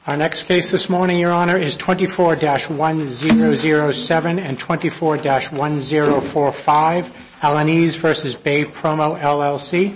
Our next case this morning, Your Honor, is 24-1007 and 24-1045, Alaniz v. Bay Promo, LLC.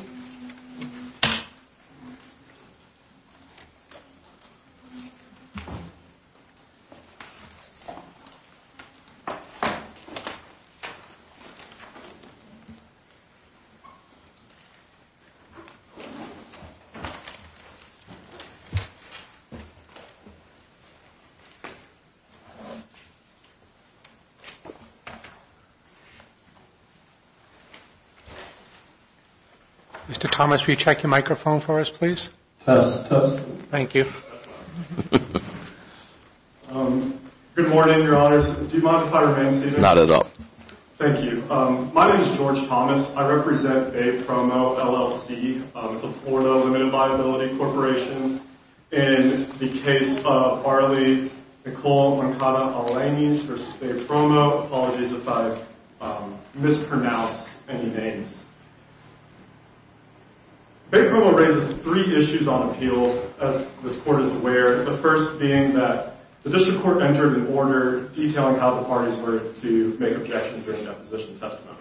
Mr. Thomas, will you check your microphone for us, please? Test. Thank you. Good morning, Your Honors. Do you mind if I remain seated? Not at all. Thank you. My name is George Thomas. I represent Bay Promo, LLC. It's a Florida limited liability corporation. In the case of Arlie Nicole Moncada Alaniz versus Bay Promo, apologies if I've mispronounced any names. Bay Promo raises three issues on appeal, as this court is aware. The first being that the district court entered an order detailing how the parties were to make objections during deposition testimony.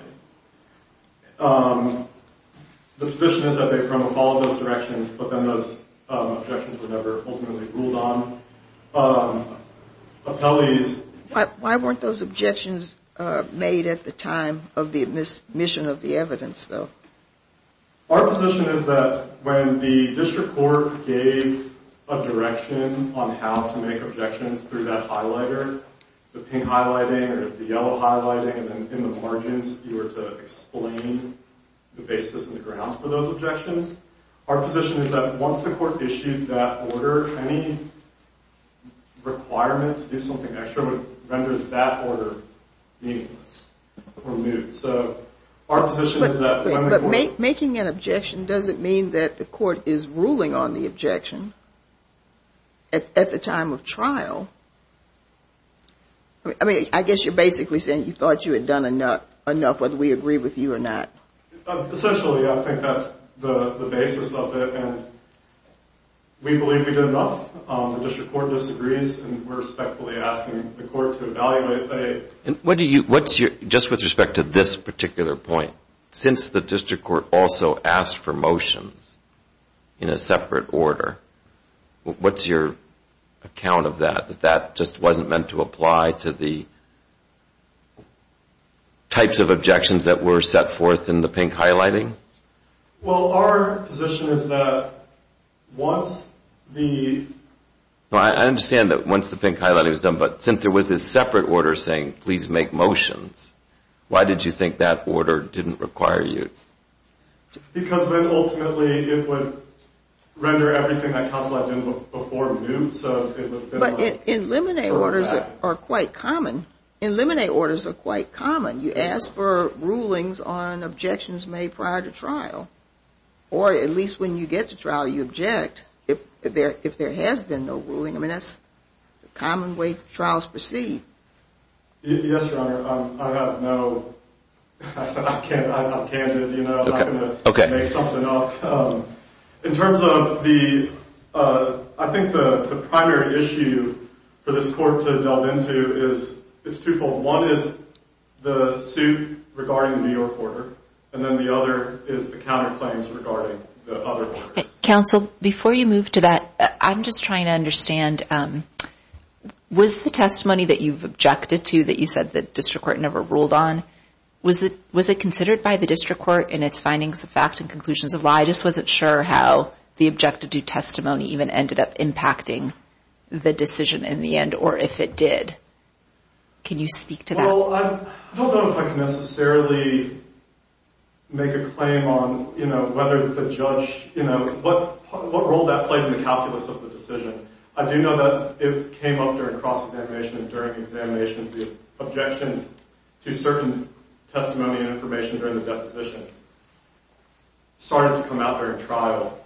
The position is that Bay Promo followed those directions, but then those objections were never ultimately ruled on. Appellees... Why weren't those objections made at the time of the admission of the evidence, though? Our position is that when the district court gave a direction on how to make objections through that highlighter, the pink highlighting or the yellow highlighting, and then in the margins you were to explain the basis and the grounds for those objections. Our position is that once the court issued that order, any requirement to do something extra would render that order meaningless or moot. So our position is that when the court... making an objection doesn't mean that the court is ruling on the objection at the time of trial. I mean, I guess you're basically saying you thought you had done enough, whether we agree with you or not. Essentially, I think that's the basis of it, and we believe we did enough. The district court disagrees, and we're respectfully asking the court to evaluate And what's your, just with respect to this particular point, since the district court also asked for motions in a separate order, what's your account of that? That just wasn't meant to apply to the types of objections that were set forth in the pink highlighting? Well, our position is that once the... No, I understand that once the pink highlighting was done, but since there was this separate order saying, please make motions, why did you think that order didn't require you? Because then ultimately it would render everything that counsel had done before moot, so it would have been... But in limine orders are quite common. In limine orders are quite common. You ask for rulings on objections made prior to trial, or at least when you get to trial, you object if there has been no ruling. I mean, that's the common way trials proceed. Yes, Your Honor. I have no... I'm candid, you know. I'm not going to make something up. In terms of the... I think the primary issue for this court to delve into is it's twofold. One is the suit regarding the New York order, and then the other is the counterclaims regarding the other orders. Counsel, before you move to that, I'm just trying to understand, was the testimony that you've objected to, that you said the district court never ruled on, was it considered by the district court in its findings of fact and conclusions of law? I just wasn't sure how the objected to testimony even ended up impacting the decision in the end, or if it did. Can you speak to that? Well, I don't know if I can necessarily make a claim on, you know, whether the judge, you know, what role that played in the calculus of the decision. I do know that it came up during cross-examination and during examinations, the objections to certain testimony and information during the depositions started to come out during trial.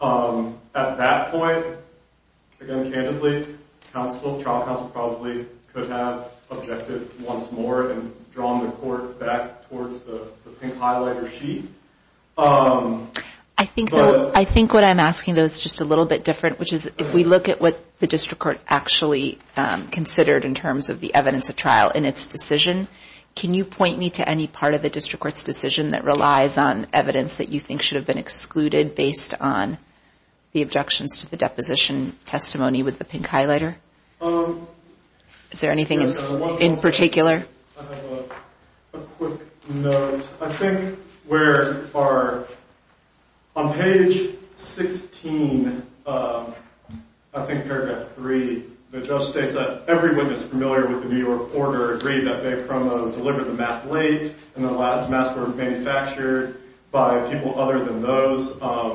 At that point, again, candidly, trial counsel probably could have objected once more and drawn the court back towards the pink highlighter sheet. I think what I'm asking, though, is just a little bit different, which is if we look at what the district court actually considered in terms of the evidence of trial in its decision, can you point me to any part of the district court's decision that relies on evidence that you think should have been excluded based on the objections to the deposition testimony with the pink highlighter? Is there anything in particular? I have a quick note. I think on page 16, I think paragraph 3, the judge states that every witness familiar with the New York order agreed that Bay Promo delivered the masks late and the masks were manufactured by people other than those.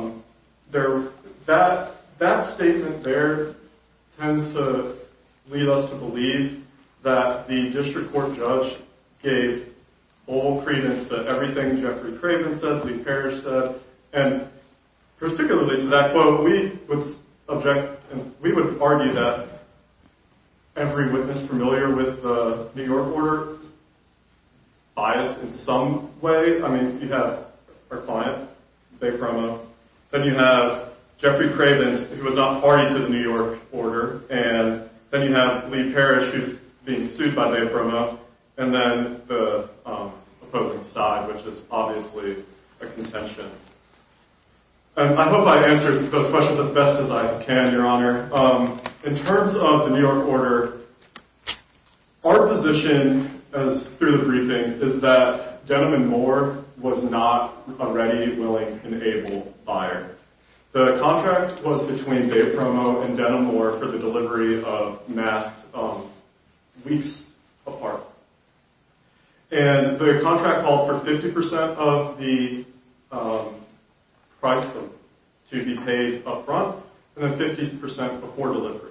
That statement there tends to lead us to believe that the district court judge gave full credence to everything Jeffrey Craven said, Lee Parrish said, and particularly to that quote, we would object and we would argue that every witness familiar with the New York order is biased in some way. I mean, you have our client, Bay Promo, then you have Jeffrey Craven, who was not party to the New York order, and then you have Lee Parrish, who's being sued by Bay Promo, and then the opposing side, which is obviously a contention. And I hope I answered those questions as best as I can, Your Honor. In terms of the New York order, our position, as through the briefing, is that Denham and Moore was not a ready, willing, and able buyer. The contract was between Bay Promo and Denham Moore for the delivery of masks weeks apart. And the contract called for 50% of the price to be paid up front, and then 50% before delivery.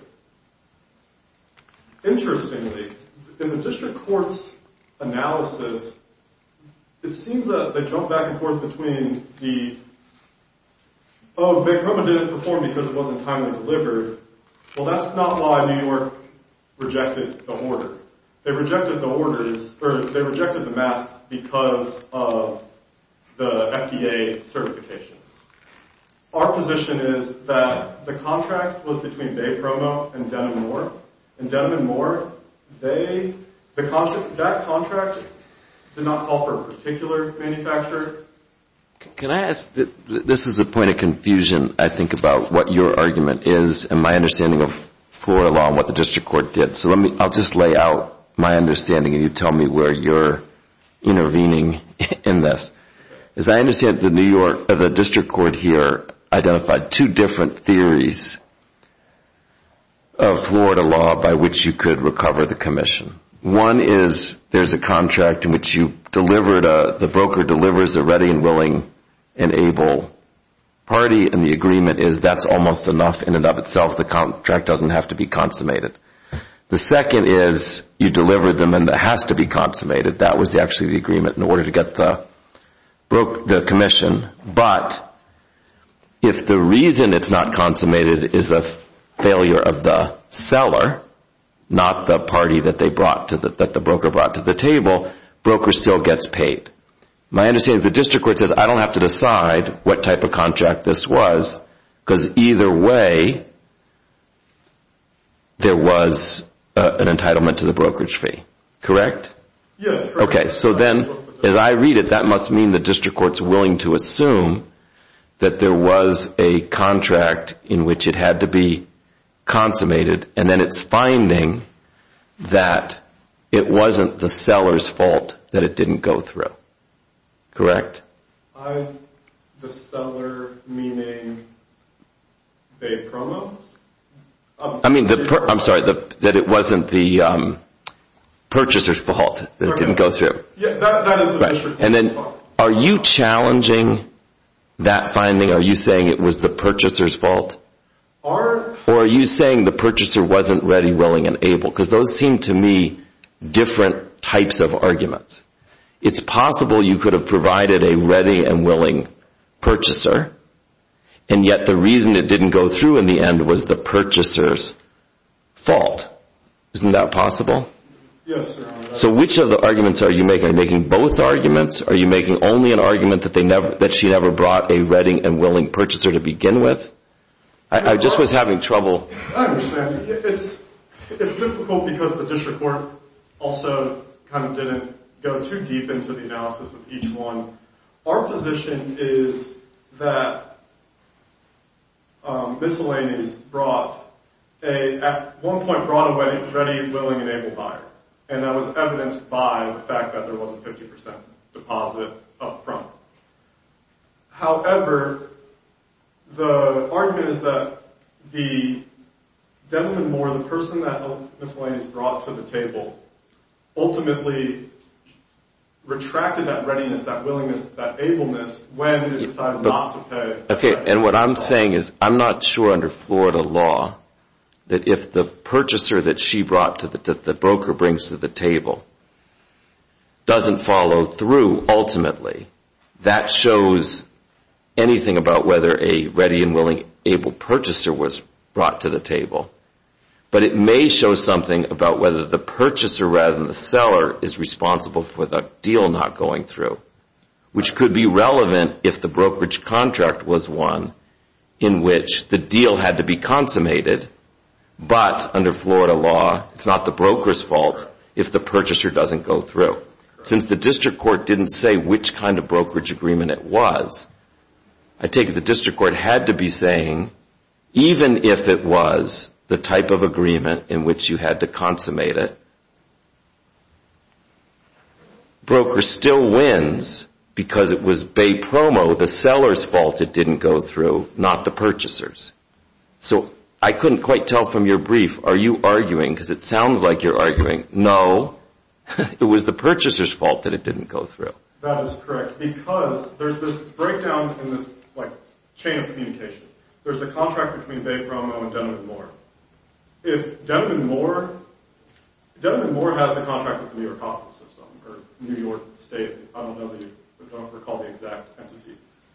Interestingly, in the district court's analysis, it seems that they jump back and forth between Bay Promo didn't perform because it wasn't timely delivered. Well, that's not why New York rejected the order. They rejected the masks because of the FDA certifications. Our position is that the contract was between Bay Promo and Denham Moore. And Denham and Moore, that contract did not call for a particular manufacturer. Can I ask, this is a point of confusion, I think, about what your argument is and my understanding of Florida law and what the district court did. So I'll just lay out my understanding and you tell me where you're intervening in this. As I understand it, the district court here identified two different theories of Florida law by which you could recover the commission. One is there's a contract in which the broker delivers a ready and willing and able party, and the agreement is that's almost enough in and of itself. The contract doesn't have to be consummated. The second is you deliver them and it has to be consummated. That was actually the agreement in order to get the commission. But if the reason it's not consummated is a failure of the seller, not the party that the broker brought to the table, broker still gets paid. My understanding is the district court says I don't have to decide what type of contract this was because either way there was an entitlement to the brokerage fee. Correct? Yes, correct. Okay, so then as I read it, that must mean the district court's willing to assume that there was a contract in which it had to be consummated, and then it's finding that it wasn't the seller's fault that it didn't go through. Correct? The seller meaning Bay Promos? I'm sorry, that it wasn't the purchaser's fault that it didn't go through. Yeah, that is the district court's And then fault. are you challenging that finding? Are you saying it was the purchaser's fault? Or are you saying the purchaser wasn't ready, willing, and able? Because those seem to me different types of arguments. It's possible you could have provided a ready and willing purchaser, and yet the reason it didn't go through in the end was the purchaser's fault. Isn't that possible? Yes, Your Honor. So which of the arguments are you making? Are you making both arguments? Are you making only an argument that she never brought a ready and willing purchaser to begin with? I just was having trouble. I understand. It's difficult because the district court also kind of didn't go too deep into the analysis of each one. Our position is that Miscellaneous at one point brought a ready, willing, and able buyer. And that was evidenced by the fact that there was a 50% deposit up front. However, the argument is that the Denman Moore, the person that Miscellaneous brought to the table, ultimately retracted that readiness, that willingness, that ableness when it decided not to pay. Okay, and what I'm saying is I'm not sure under Florida law that if the purchaser that she brought that the broker brings to the table doesn't follow through ultimately, that shows anything about whether a ready and willing able purchaser was brought to the table. But it may show something about whether the purchaser rather than the seller is responsible for the deal not going through, which could be relevant if the brokerage contract was one in which the deal had to be consummated, but under Florida law, it's not the broker's fault if the purchaser doesn't go through. Since the district court didn't say which kind of brokerage agreement it was, I take it the district court had to be saying, even if it was the type of agreement in which you had to consummate it, broker still wins because it was Bay Promo, the seller's fault it didn't go through, not the purchaser's. So I couldn't quite tell from your brief, are you arguing, because it sounds like you're arguing, no, it was the purchaser's fault that it didn't go through. That is correct, because there's this breakdown in this chain of communication. There's a contract between Bay Promo and Denman Moore. If Denman Moore has a contract with the New York Hospital System, or New York State, I don't recall the exact entity.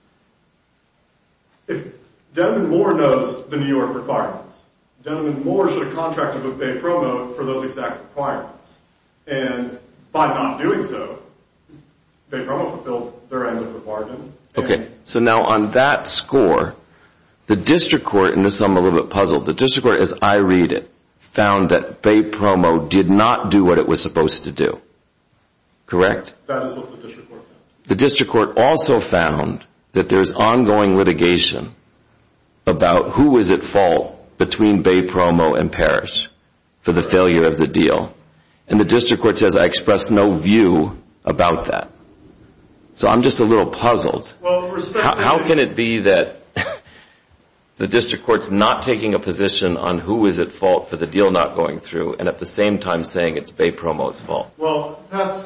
If Denman Moore knows the New York requirements, Denman Moore should have contracted with Bay Promo for those exact requirements. And by not doing so, Bay Promo fulfilled their end of the bargain. Okay, so now on that score, the district court, and this I'm a little bit puzzled, the district court, as I read it, found that Bay Promo did not do what it was supposed to do. Correct? That is what the district court found. The district court also found that there's ongoing litigation about who was at fault between Bay Promo and Parrish for the failure of the deal. And the district court says, I express no view about that. So I'm just a little puzzled. Well, how can it be that the district court's not taking a position on who is at fault for the deal not going through, and at the same time saying it's Bay Promo's fault? Well,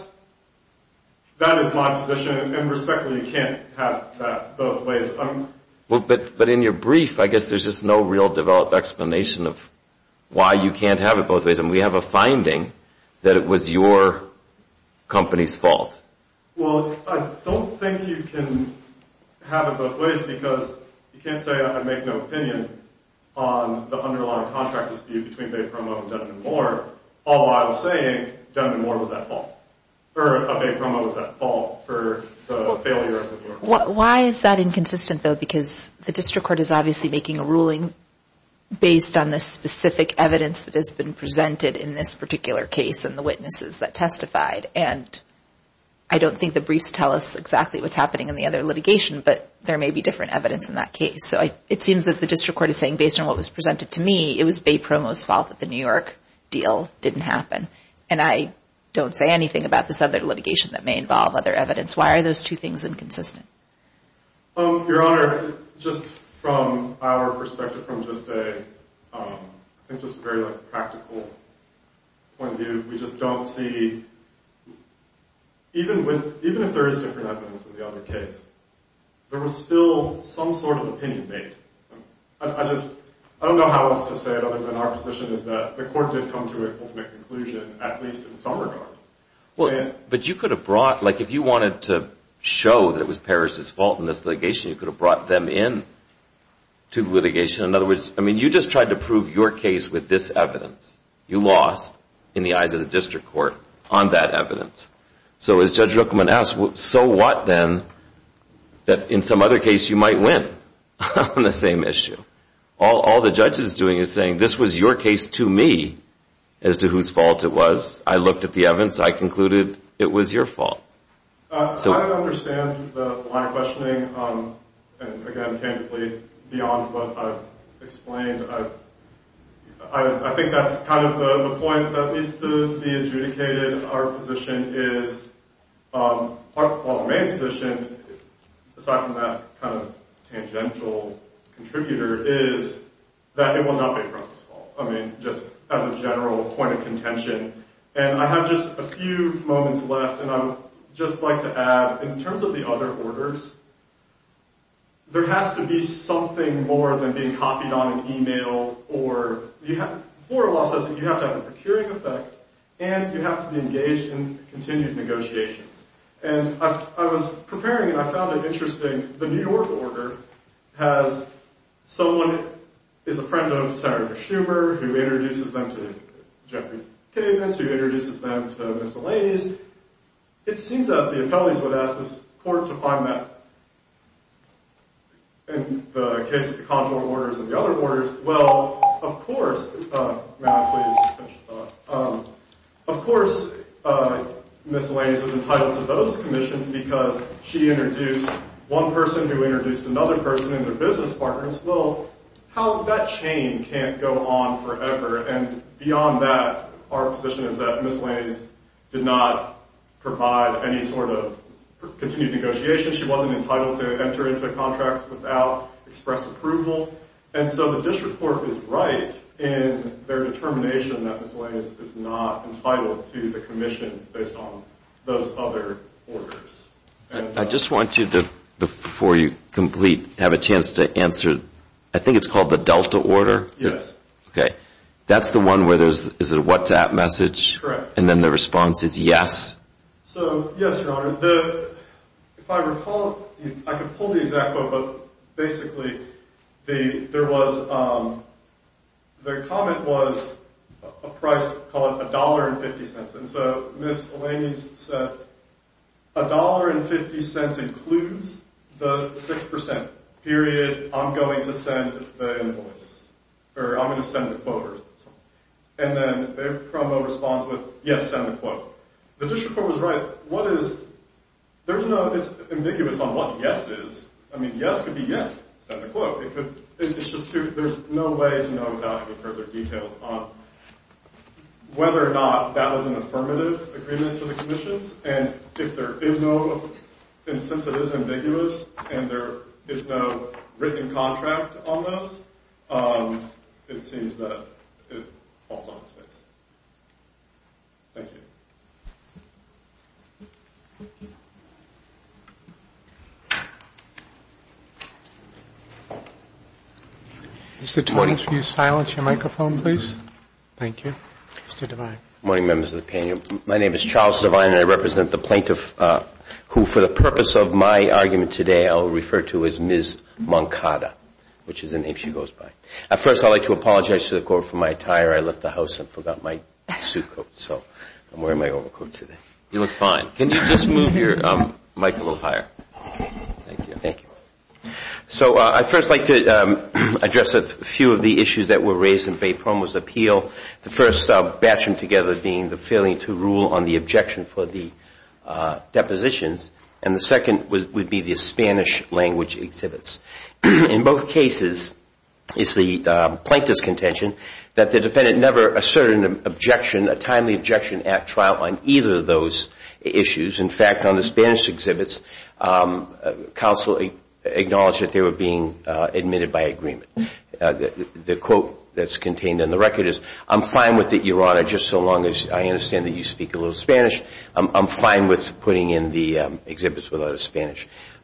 that is my position, and respectfully, you can't have that both ways. Well, but in your brief, I guess there's just no real developed explanation of why you can't have it both ways. And we have a finding that it was your company's fault. Well, I don't think you can have it both ways, because you can't say I make no opinion on the underlying contract dispute between Bay Promo and Denman Moore, all while saying Denman Moore was at fault, or Bay Promo was at fault for the failure of the New York Court. Why is that inconsistent, though? Because the district court is obviously making a ruling based on the specific evidence that has been presented in this particular case and the witnesses that testified. And I don't think the briefs tell us exactly what's happening in the other litigation, but there may be different evidence in that case. So it seems that the district court is saying, based on what was presented to me, it was Bay Promo's fault that the New York deal didn't happen. And I don't say anything about this other litigation that may involve other evidence. Why are those two things inconsistent? Your Honor, just from our perspective, from just I think just a very practical point of view, we just don't see, even if there is different evidence in the other case, there was still some sort of opinion made. I don't know how else to say it other than our position is that the court did come to an ultimate conclusion, at least in some regard. Well, but you could have brought, if you wanted to show that it was Parrish's fault in this litigation, you could have brought them in to the litigation. In other words, you just tried to prove your case with this evidence. You lost. in the eyes of the district court on that evidence. So as Judge Ruckelman asked, so what then that in some other case you might win on the same issue? All the judge is doing is saying, this was your case to me as to whose fault it was. I looked at the evidence. I concluded it was your fault. I understand the line of questioning, and again, candidly, beyond what I've explained. I think that's kind of the point that needs to be adjudicated. Our position is, the main position, aside from that kind of tangential contributor, is that it was not Bay Promo's fault. I mean, just as a general point of contention. And I have just a few moments left, and I would just like to add, in terms of the other orders, there has to be something more than being copied on an email, or Florida law says that you have to have a procuring effect, and you have to be engaged in continued negotiations. And I was preparing, and I found it interesting. The New York order has someone is a friend of Senator Schumer, who introduces them to Jeffrey Cavins, who introduces them to miscellaneous. It seems that the appellees would ask this court to find that in the case of the contour orders and the other orders, well, of course, may I please finish the thought? Of course, miscellaneous is entitled to those commissions because she introduced one person who introduced another person and their business partners. Well, how that chain can't go on forever. And beyond that, our position is that miscellaneous did not provide any sort of continued negotiation. She wasn't entitled to enter into contracts without express approval. And so the district court is right in their determination that miscellaneous is not entitled to the commissions based on those other orders. And, I just want you to, before you complete, have a chance to answer, I think it's called the Delta order? Yes. Okay. That's the one where is it a WhatsApp message? Correct. And then the response is yes? So, yes, Your Honor. If I recall, I could pull the exact quote, but basically there was, the comment was a price, call it $1.50. And so Ms. Elaney said $1.50 includes the 6%, period. I'm going to send the invoice, or I'm going to send the quote or something. And then their promo responds with, yes, send the quote. The district court was right. It's ambiguous on what yes is. I mean, yes could be yes, send the quote. It's just there's no way to know without any further details on whether or not that was an affirmative agreement to the commissions. And if there is no, and since it is ambiguous and there is no written contract on those, it seems that it falls on its face. Thank you. Mr. Thomas, will you silence your microphone, please? Thank you. Mr. Devine. Good morning, members of the panel. My name is Charles Devine, and I represent the plaintiff who, for the purpose of my argument today, I will refer to as Ms. Moncada, which is the name she goes by. At first, I'd like to apologize to the court for my attire. I left the house and forgot my suit coat, so I'm wearing my overcoat today. You look fine. Can you just move your mic a little higher? Thank you. Thank you. So I'd first like to address a few of the issues that were raised in Bay Promo's appeal. The first, batch them together, being the failing to rule on the objection for the depositions, and the second would be the Spanish language exhibits. In both cases, it's the plaintiff's contention that the defendant never asserted an objection, a timely objection at trial on either of those issues. In fact, on the Spanish exhibits, counsel acknowledged that they were being admitted by agreement. The quote that's contained in the record is, "I'm fine with it, Your Honor, just so long as I understand that you speak a little Spanish. I'm fine with putting in the exhibits without a Spanish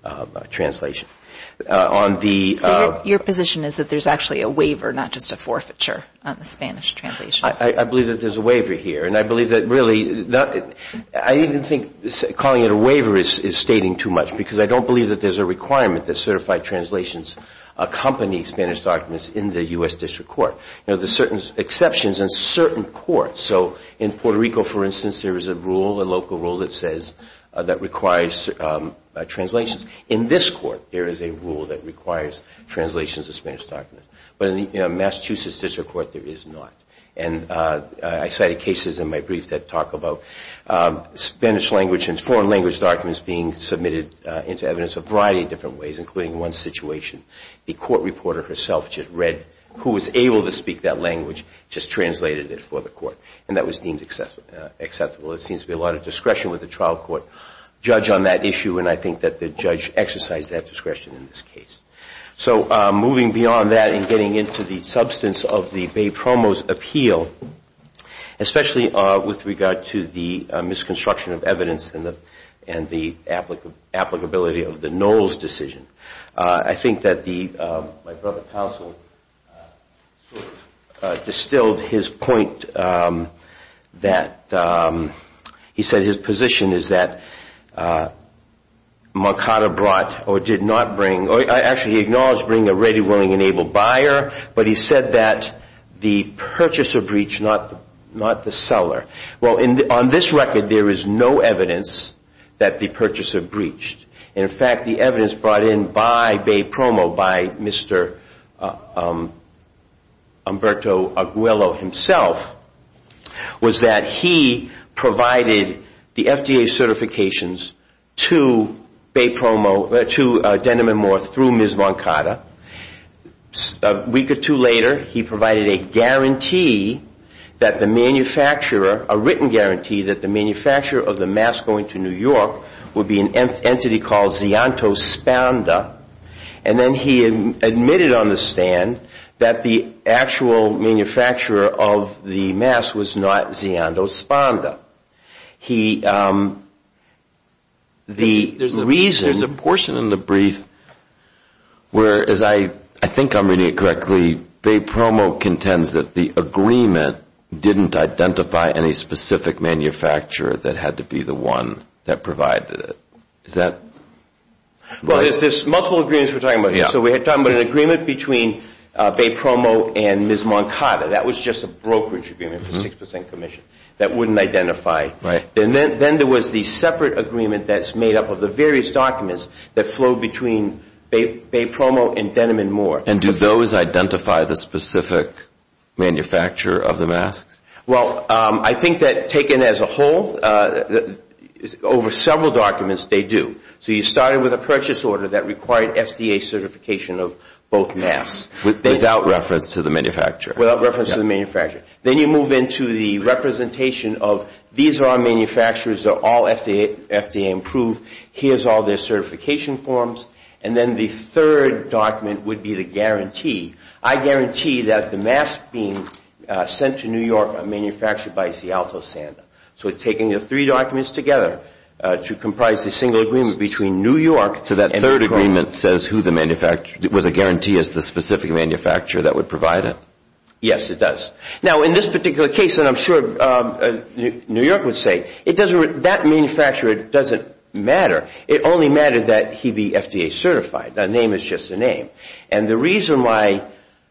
translation. So your position is that there's actually a waiver, not just a forfeiture on the Spanish translations? I believe that there's a waiver here, and I believe that really, I even think calling it a waiver is stating too much, because I don't believe that there's a requirement that certified translations accompany Spanish documents in the U.S. District Court. There's certain exceptions in certain courts. So in Puerto Rico, for instance, there is a local rule that says that requires translations. In this court, there is a rule that requires translations of Spanish documents. But in the Massachusetts District Court, there is not. And I cited cases in my brief that talk about Spanish language and foreign language documents being submitted into evidence a variety of different ways, including one situation. The court reporter herself just read who was able to speak that language, just translated it for the court. And that was deemed acceptable. It seems to be a lot of discretion with the trial court judge on that issue, and I think that the judge exercised that discretion in this case. So moving beyond that and getting into the substance of the Bay Promo's appeal, especially with regard to the misconstruction of evidence and the applicability of the Knowles decision, I think that my brother counsel sort of distilled his point that he said his position is that Moncada brought or did not bring, or actually he acknowledged bringing a ready, willing, and able buyer, but he said that the purchaser breached, not the seller. Well, on this record, there is no evidence that the purchaser breached. In fact, the evidence brought in by Bay Promo, by Mr. Humberto Aguelo himself, was that he provided the FDA certifications to Bay Promo, to Denim & Moore through Ms. Moncada. A week or two later, he provided a guarantee that the manufacturer, a written guarantee that the manufacturer of the mask going to New York would be an entity called Zianto Spanda. And then he admitted on the stand that the actual manufacturer of the mask was not Zianto Spanda. There's a portion in the brief where, as I think I'm reading it correctly, Bay Promo contends that the agreement didn't identify any specific manufacturer that had to be the one that provided it. Is that Well, there's multiple agreements we're talking about here. Yeah. So we're talking about an agreement between Bay Promo and Ms. Moncada. That was just a brokerage agreement for 6% commission. That wouldn't identify. Right. And then there was the separate agreement that's made up of the various documents that flowed between Bay Promo and Denim & Moore. And do those identify the specific manufacturer of the masks? Well, I think that taken as a whole, over several documents, they do. So you started with a purchase order that required FDA certification of both masks. Without reference to the manufacturer. Without reference to the manufacturer. Then you move into the representation of these are our manufacturers, they're all FDA approved, here's all their certification forms. And then the third document would be the guarantee. I guarantee that the masks being sent to New York are manufactured by Zialto Sanda. So taking the three documents together to comprise a single agreement between New York and So that third agreement says who the manufacturer, was a guarantee as the specific manufacturer that would provide it? Yes, it does. Now, in this particular case, and I'm sure New York would say, that manufacturer doesn't matter. It only mattered that he be FDA certified. The name is just a name. And the reason why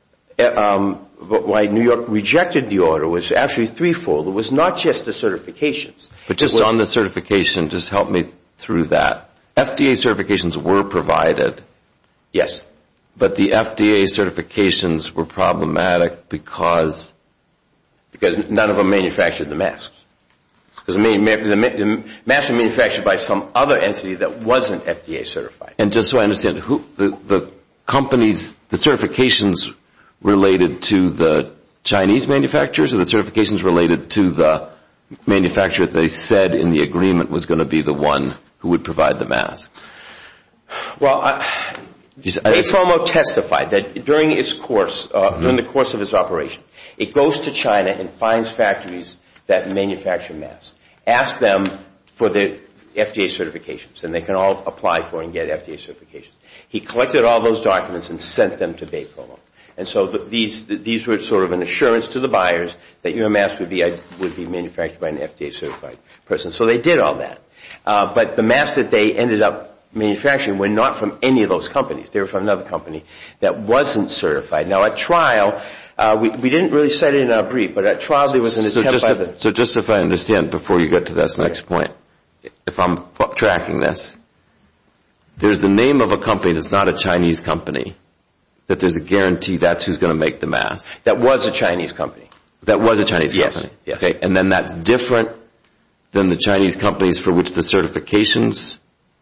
New York rejected the order was actually threefold. It was not just the certifications. But just on the certification, just help me through that. FDA certifications were provided. Yes. But the FDA certifications were problematic because none of them manufactured the masks. Because the masks were manufactured by some other entity that wasn't FDA certified. And just so I understand, the companies, the certifications related to the Chinese manufacturers, or the certifications related to the manufacturer that they said in the agreement was going to be the one who would provide the masks? Well, Bay Promo testified that during its course, during the course of its operation, it goes to China and finds factories that manufacture masks. Ask them for the FDA certifications, and they can all apply for and get FDA certifications. He collected all those documents and sent them to Bay Promo. And so these were sort of an assurance to the buyers that your mask would be manufactured by an FDA certified person. So they did all that. But the masks that they ended up manufacturing were not from any of those companies. They were from another company that wasn't certified. Now, at trial, we didn't really cite it in our brief, but at trial there was an attempt by the... So just if I understand, before you get to this next point, if I'm tracking this, there's the name of a company that's not a Chinese company, that there's a guarantee that's who's going to make the mask. That was a Chinese company. That was a Chinese company? Yes. Okay, and then that's different than the Chinese companies for which the certifications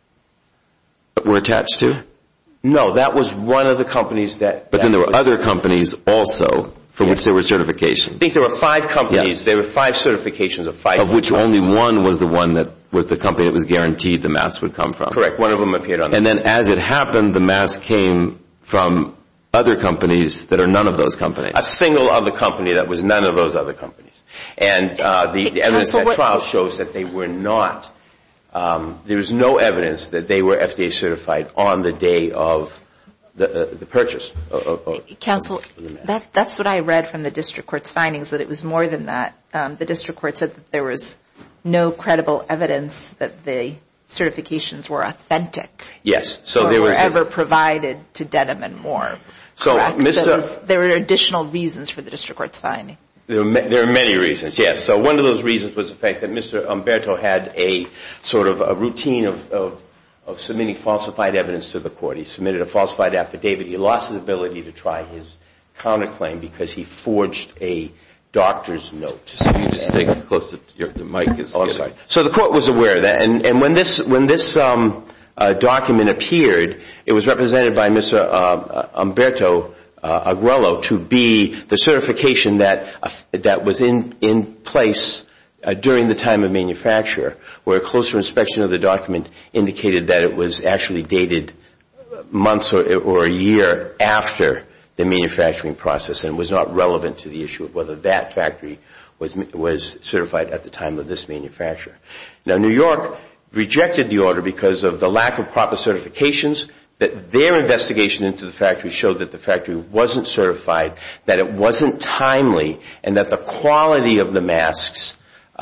were attached to? No, that was one of the companies that... But then there were other companies also for which there were certifications. I think there were 5 companies. Yes. There were 5 certifications of 5. Of which only one was the one that was the company that was guaranteed the mask would come from. Correct. One of them appeared on the... And then as it happened, the mask came from other companies that are none of those companies. A single other company that was none of those other companies. And the evidence at trial shows that they were not... there was no evidence that they were FDA certified on the day of the purchase. Counsel, that's what I read from the district court's findings, that it was more than that. The district court said that there was no credible evidence that the certifications were authentic. Yes. So or there was were ever provided to Dedham and Moore. So there were additional reasons for the district court's finding. There are many reasons, yes. So one of those reasons was the fact that Mr. Umberto had a sort of a routine of submitting falsified evidence to the court. He submitted a falsified affidavit. He lost his ability to try his counterclaim because he forged a doctor's note. So you just take it close to the mic. I'm sorry. So the court was aware of that. And when this document appeared, it was represented by Mr. Umberto Aguello to be the certification that was in place during the time of manufacture, where a closer inspection of the document indicated that it was actually dated months or a year after the manufacturing process and was not relevant to the issue of whether that factory was certified at the time of this manufacture. Now, New York rejected the order because of the lack of proper certifications, that their investigation into the factory showed that the factory wasn't certified, that it wasn't timely, and that the quality of the masks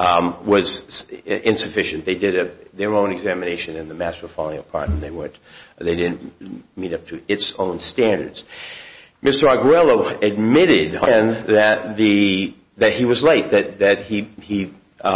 was insufficient. They did their own examination and the masks were falling apart and they didn't meet up to its own standards. Mr. Aguello admitted that he was late, that he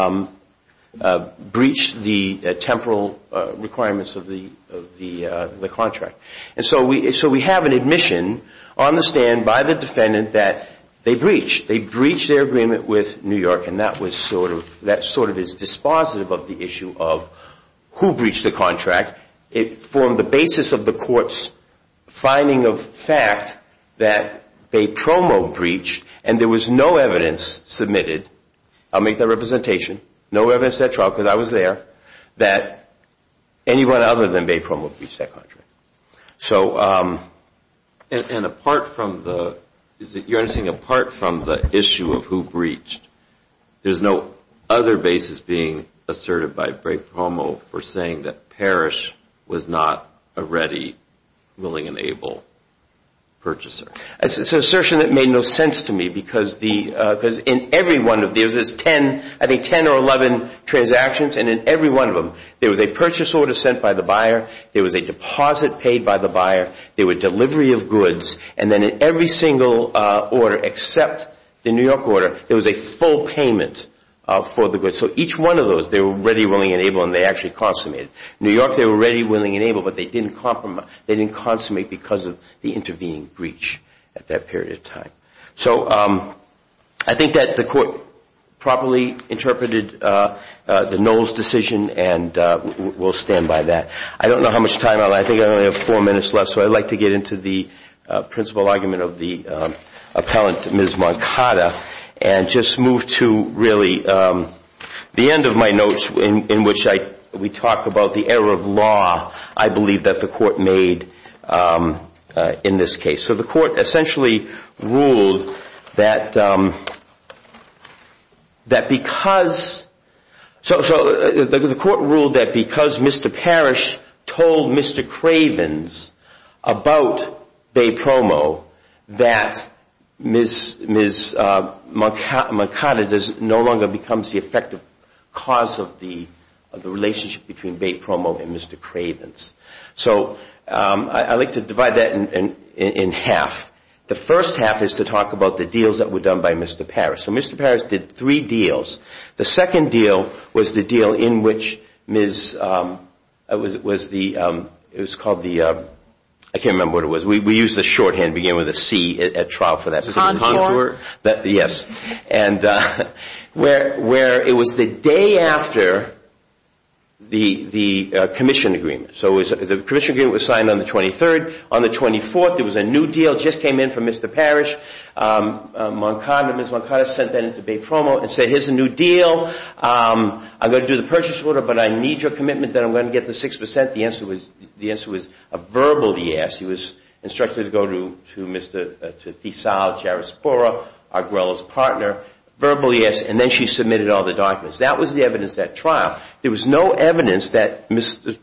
breached the temporal requirements of the contract. And so we have an admission on the stand by the defendant that they breached their agreement with New York, and that sort of is dispositive of the issue of who breached the contract. It formed the basis of the court's finding of fact that Bay Promo breached, and there was no evidence submitted. I'll make that representation. No evidence at trial, because I was there, that anyone other than Bay Promo breached that contract. So, and apart from you're understanding, apart from the issue of who breached, there's no other basis being asserted by Bay Promo for saying that Parrish was not a ready, willing, and able purchaser. It's an assertion that made no sense to me because in every one of these, there's 10 or 11 transactions, and in every one of them, there was a purchase order sent by the buyer, there was a deposit paid by the buyer, there were delivery of goods, and then in every single order except the New York order, there was a full payment for the goods. So each one of those, they were ready, willing, and able, and they actually consummated. New York, they were ready, willing, and able, but they didn't consummate because of the intervening breach at that period of time. So I think that the court properly interpreted the Knowles decision, and we'll stand by that. I don't know how much time I think I only have 4 minutes left, so I'd like to get into the principal argument of the appellant, Ms. Moncada, and just move to really the end of my notes in which we talk about the error of law I believe that the court made in this case. So the court essentially ruled that because So the court ruled that because Mr. Parrish told Mr. Cravens about Bay Promo, that Ms. Moncada no longer becomes the effective cause of the relationship between Bay Promo and Mr. Cravens. So I like to divide that in half. The first half is to talk about the deals that were done by Mr. Parrish. So Mr. Parrish did 3 deals. The second deal was the deal in which it was called the I can't remember what it was. We used the shorthand beginning with a C at trial for that. Contour? Yes. And where it was the day after the commission agreement. So the commission agreement was signed on the 23rd. On the 24th, there was a new deal just came in from Mr. Parrish. Ms. Moncada sent that into Bay Promo and said, here's a new deal. I'm going to do the purchase order, but I need your commitment that I'm going to get the 6%. The answer was a verbal yes. He was instructed to go to Thisal Jaraspora, Arguello's partner. Verbal yes, and then she submitted all the documents. That was the evidence at trial. There was no evidence that Mr.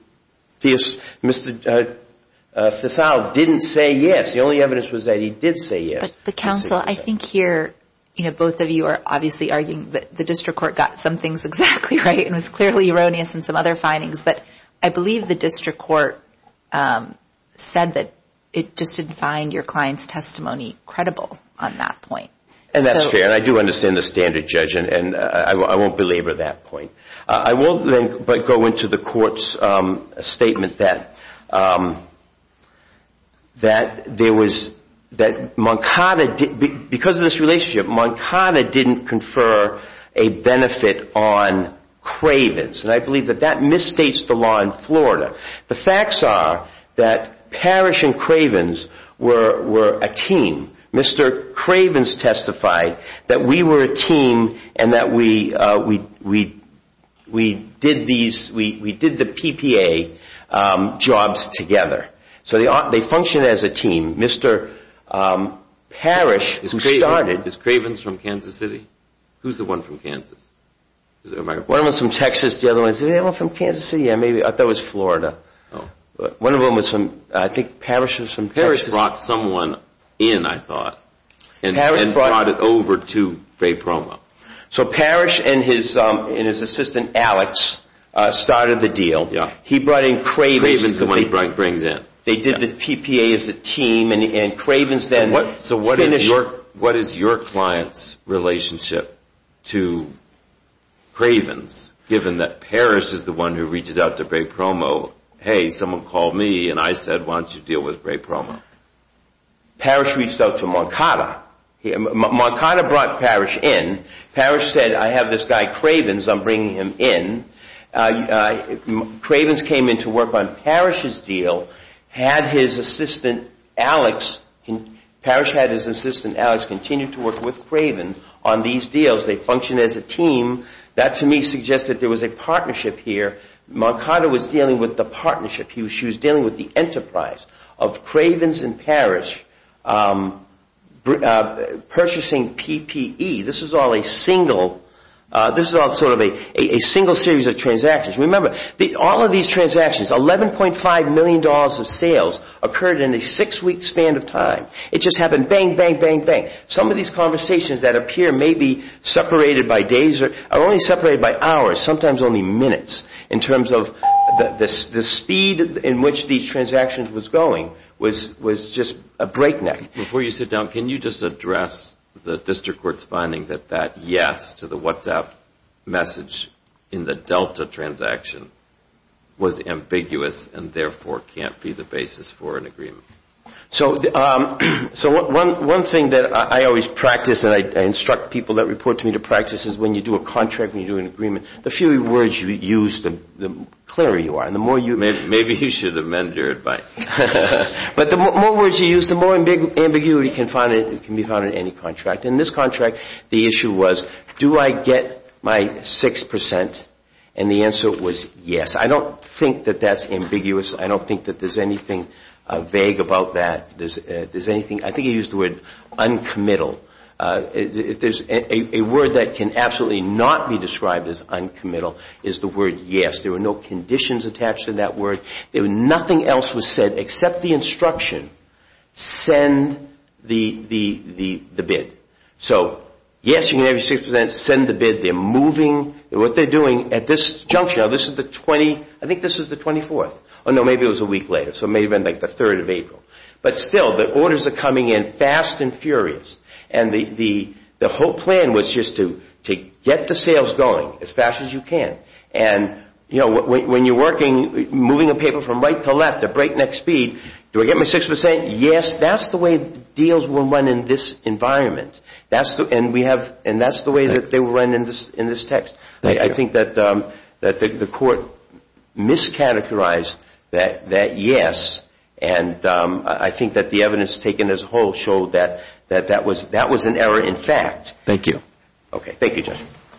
Thisal didn't say yes. The only evidence was that he did say yes. But counsel, I think here, both of you are obviously arguing that the district court got some things exactly right and was clearly erroneous in some other findings. But I believe the district court said that it just didn't find your client's testimony credible on that point. And that's fair, and I do understand the standard, Judge, and I won't belabor that point. I will then go into the court's statement that Moncada, because of this relationship, Moncada didn't confer a benefit on Cravens, and I believe that misstates the law in Florida. The facts are that Parrish and Cravens were a team. Mr. Cravens testified that we were a team and that we did the PPA jobs together. So they function as a team. Mr. Parrish, who started... Is Cravens from Kansas City? Who's the one from Kansas? One of them was from Texas, the other one was from Kansas City. Yeah, maybe, I thought it was Florida. Oh. One of them was from, I think Parrish was from Texas. Parrish brought someone in, I thought, and brought it over to Bay Promo. So Parrish and his assistant Alex started the deal. Yeah. He brought in Cravens. Cravens the one he brings in. They did the PPA as a team, and Cravens then what is your client's relationship to Cravens, given that Parrish is the one who reaches out to Bay Promo? Hey, someone called me, and I said, why don't you deal with Bay Promo? Parrish reached out to Moncada. Moncada brought Parrish in. Parrish said, I have this guy Cravens, I'm bringing him in. Cravens came in to work on Parrish's deal, had his assistant Alex continue to work with Cravens on these deals. They functioned as a team. That to me suggests that there was a partnership here. Moncada was dealing with the partnership. She was dealing with the enterprise of Cravens and Parrish purchasing PPE. This is all sort of a single series of transactions. Remember, all of these transactions, $11.5 million of sales, occurred in a 6-week span of time. It just happened bang, bang, bang, bang. Some of these conversations that appear maybe separated by days are only separated by hours, sometimes only minutes, in terms of the speed in which these transactions was going was just a breakneck. Before you sit down, can you just address the district court's finding that yes to the WhatsApp message in the Delta transaction was ambiguous and therefore can't be the basis for an agreement? So one thing that I always practice, and I instruct people that report to me to practice, is when you do a contract, when you do an agreement, the fewer words you use, the clearer you are, and the more you... Maybe you should amend your advice. But the more words you use, the more ambiguity can be found in any contract. In this contract, the issue was, do I get my 6%? And the answer was yes. I don't think that that's ambiguous. I don't think that there's anything vague about that. There's anything. I think he used the word uncommittal. If there's a word that can absolutely not be described as uncommittal is the word yes. There were no conditions attached to that word. Nothing else was said except the instruction, send the bid. So, yes, you can have your 6%, send the bid. They're moving. What they're doing at this juncture, now this is the 24th. Oh, no, maybe it was a week later. So it may have been like the 3rd of April. But still, the orders are coming in fast and furious. And the whole plan was just to get the sales going as fast as you can. And, you know, when you're working, moving a paper from right to left at breakneck speed, do I get my 6%? Yes, that's the way deals will run in this environment. That's the way that they will run in this text. I think that the court miscategorized that yes, and I think that the evidence taken as a whole showed that was an error in fact. Thank you. Okay, thank you, Judge.